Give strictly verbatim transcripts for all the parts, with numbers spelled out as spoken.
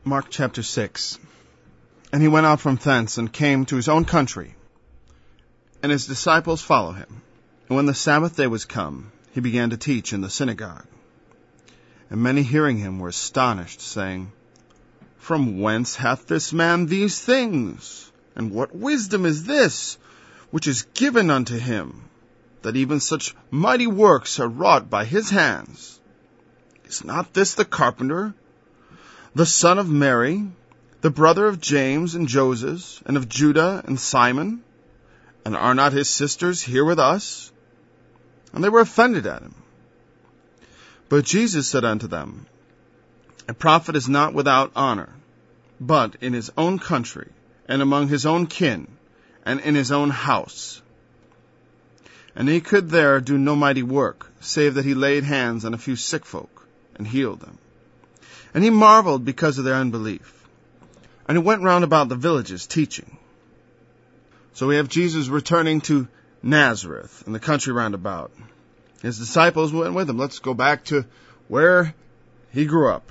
Mark chapter six. And he went out from thence, and came to his own country, and his disciples followed him. And when the Sabbath day was come, he began to teach in the synagogue. And many hearing him were astonished, saying, From whence hath this man these things? And what wisdom is this, which is given unto him, that even such mighty works are wrought by his hands? Is not this the carpenter, the son of Mary, the brother of James and Joses, and of Judah and Simon? And are not his sisters here with us? And they were offended at him. But Jesus said unto them, A prophet is not without honor, but in his own country, and among his own kin, and in his own house. And he could there do no mighty work, save that he laid hands on a few sick folk, and healed them. And he marveled because of their unbelief. And he went round about the villages, teaching. So we have Jesus returning to Nazareth, in the country round about. His disciples went with him. Let's go back to where he grew up.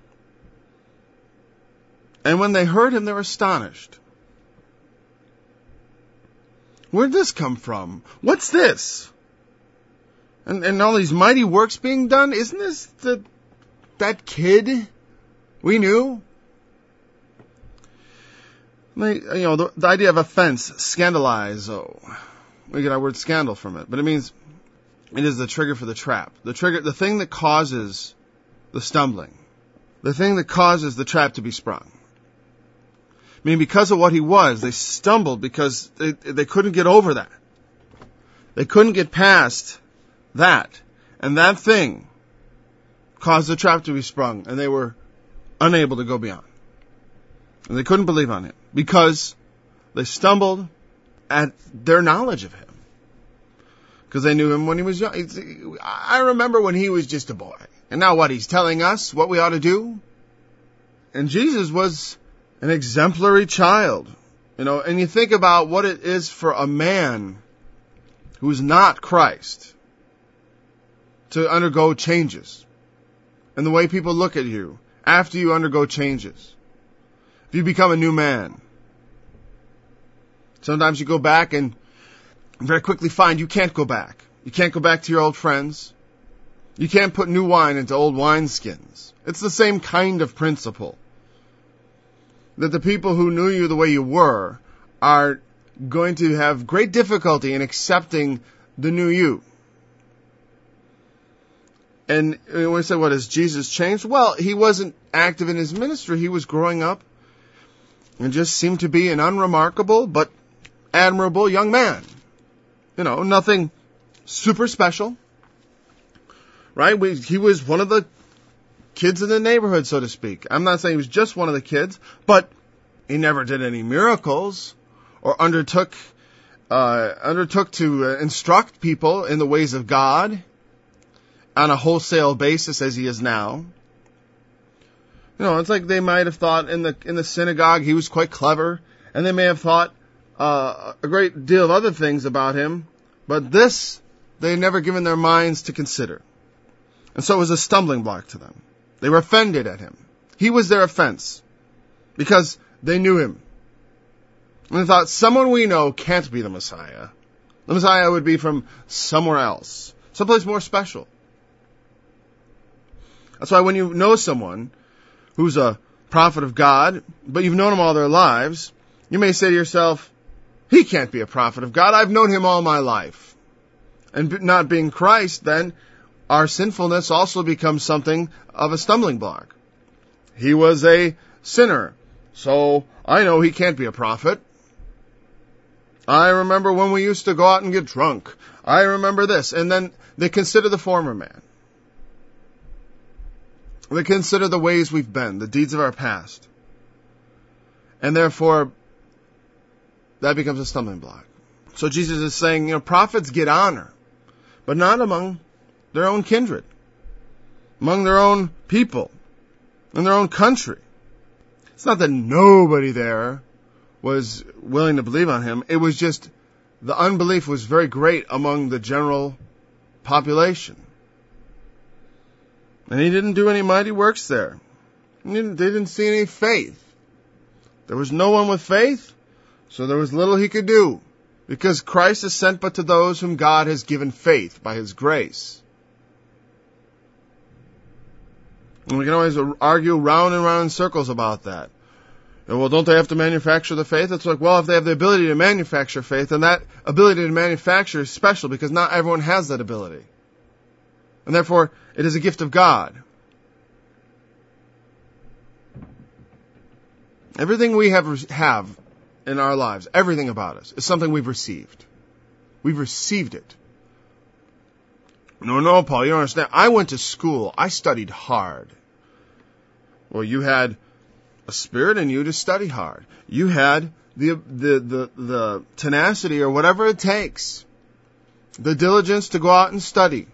And when they heard him, they were astonished. Where did this come from? What's this? And, and all these mighty works being done? Isn't this the that kid we knew? You know, the, the idea of offense, scandalize, oh, we get our word scandal from it, but it means it is the trigger for the trap. The trigger, the thing that causes the stumbling. The thing that causes the trap to be sprung. I mean, because of what he was, they stumbled because they, they couldn't get over that. They couldn't get past that. And that thing caused the trap to be sprung, and they were unable to go beyond. And they couldn't believe on him because they stumbled at their knowledge of him. Because they knew him when he was young. I remember when he was just a boy. And now what? He's telling us what we ought to do? And Jesus was an exemplary child. You know, and you think about what it is for a man who's not Christ to undergo changes. And the way people look at you after you undergo changes. If you become a new man. Sometimes you go back and very quickly find you can't go back. You can't go back to your old friends. You can't put new wine into old wineskins. It's the same kind of principle. That the people who knew you the way you were are going to have great difficulty in accepting the new you. And when we say, what, has Jesus changed? Well, he wasn't active in his ministry. He was growing up and just seemed to be an unremarkable but admirable young man. You know, nothing super special. Right? We, he was one of the kids in the neighborhood, so to speak. I'm not saying he was just one of the kids, but he never did any miracles or undertook uh, undertook to uh, instruct people in the ways of God on a wholesale basis as he is now. You know, it's like they might have thought in the in the synagogue he was quite clever, and they may have thought uh, a great deal of other things about him, but this they had never given their minds to consider. And so it was a stumbling block to them. They were offended at him. He was their offense because they knew him. And they thought, someone we know can't be the Messiah. The Messiah would be from somewhere else, someplace more special. That's why when you know someone who's a prophet of God, but you've known him all their lives, you may say to yourself, he can't be a prophet of God. I've known him all my life. And not being Christ, then, our sinfulness also becomes something of a stumbling block. He was a sinner, so I know he can't be a prophet. I remember when we used to go out and get drunk. I remember this. And then they consider the former man. They consider the ways we've been, the deeds of our past. And therefore, that becomes a stumbling block. So Jesus is saying, you know, prophets get honor, but not among their own kindred, among their own people, in their own country. It's not that nobody there was willing to believe on him. It was just the unbelief was very great among the general population. And he didn't do any mighty works there. They didn't see any faith. There was no one with faith, so there was little he could do, because Christ is sent but to those whom God has given faith by His grace. And we can always argue round and round in circles about that. And, well, don't they have to manufacture the faith? It's like, well, if they have the ability to manufacture faith, then that ability to manufacture is special, because not everyone has that ability. And therefore, it is a gift of God. Everything we have have in our lives, everything about us, is something we've received. We've received it. No, no, Paul, you don't understand. I went to school. I studied hard. Well, you had a spirit in you to study hard. You had the the the, the tenacity, or whatever it takes, the diligence to go out and study.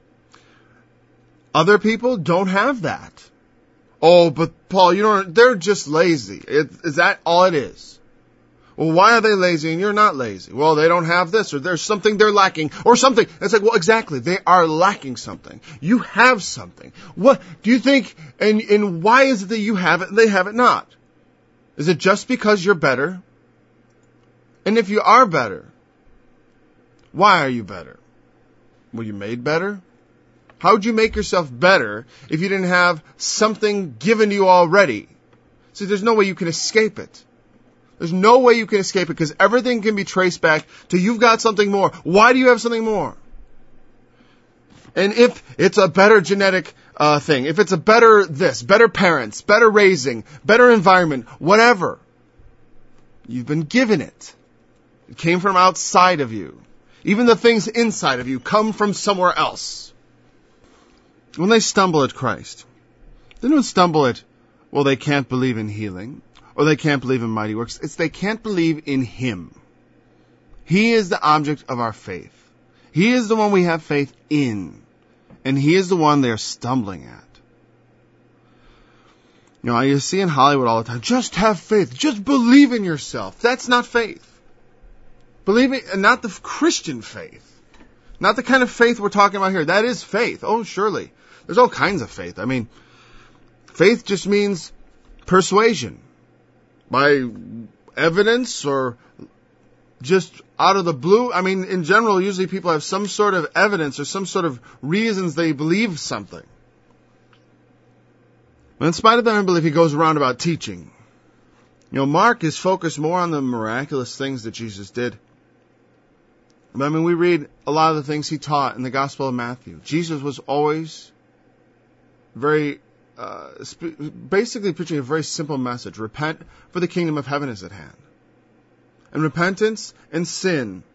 Other people don't have that. Oh, but Paul, you don't, they're just lazy. It, is that all it is? Well, why are they lazy and you're not lazy? Well, they don't have this, or there's something they're lacking, or something. It's like, well, exactly. They are lacking something. You have something. What do you think, and, and why is it that you have it and they have it not? Is it just because you're better? And if you are better, why are you better? Were you made better? How would you make yourself better if you didn't have something given to you already? See, there's no way you can escape it. There's no way you can escape it, because everything can be traced back to you've got something more. Why do you have something more? And if it's a better genetic uh, thing, if it's a better this, better parents, better raising, better environment, whatever, you've been given it. It came from outside of you. Even the things inside of you come from somewhere else. When they stumble at Christ, they don't stumble at, well, they can't believe in healing, or they can't believe in mighty works. It's they can't believe in Him. He is the object of our faith. He is the one we have faith in, and He is the one they're stumbling at. You know, you see in Hollywood all the time, just have faith, just believe in yourself. That's not faith. Believe it, and not the Christian faith. Not the kind of faith we're talking about here. That is faith. Oh, surely. There's all kinds of faith. I mean, faith just means persuasion. By evidence, or just out of the blue. I mean, in general, usually people have some sort of evidence or some sort of reasons they believe something. But in spite of that unbelief, he goes around about teaching. You know, Mark is focused more on the miraculous things that Jesus did. But I mean, we read a lot of the things he taught in the Gospel of Matthew. Jesus was always very, uh, sp- basically preaching a very simple message. Repent, for the kingdom of heaven is at hand. And repentance and sin